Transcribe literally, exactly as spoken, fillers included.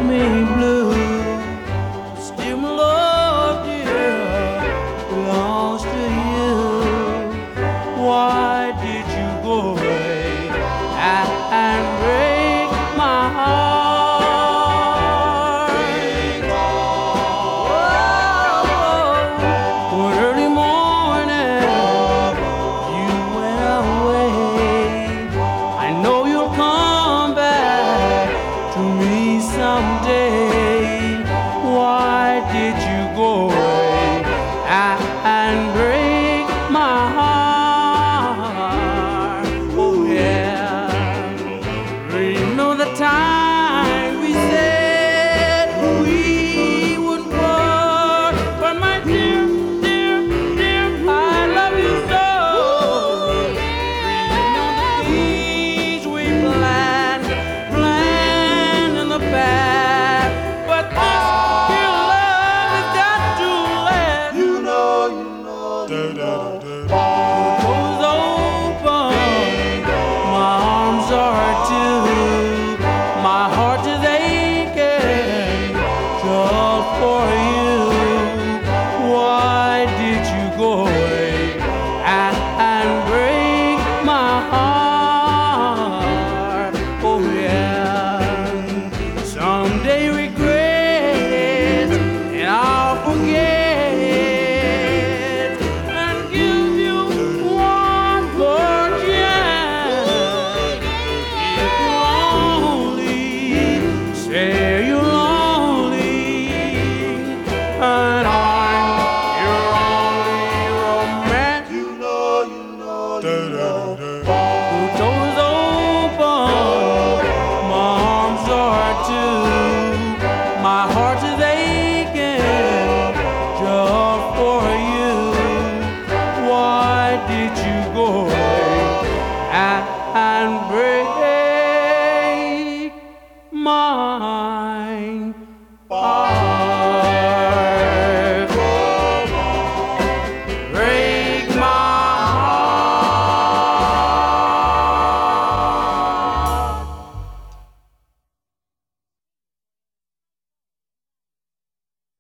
me blue. Still my love, dear, belongs to you. Why did you go away and break my heart? Oh, one early morning you went away. I know you'll come back to me someday. Why did you go away and break my heart? Oh yeah, you know the time we said we wouldn't part, but my dear, dear, dear, I love you so. You know the things we planned, planned in the past, but this here love has got to last. You know, you know, you know. Doors open, my arms are too, my heart is aching just for you. Why did you go away and, and break my heart? Oh yeah, someday regret and I'll forget and give you one more chance. If you're lonely, say you're lonely, and I'm your only romance. You know, you know, you know. The door's open, my arms are too, my heart is aching just for you. Why did you go away and, and break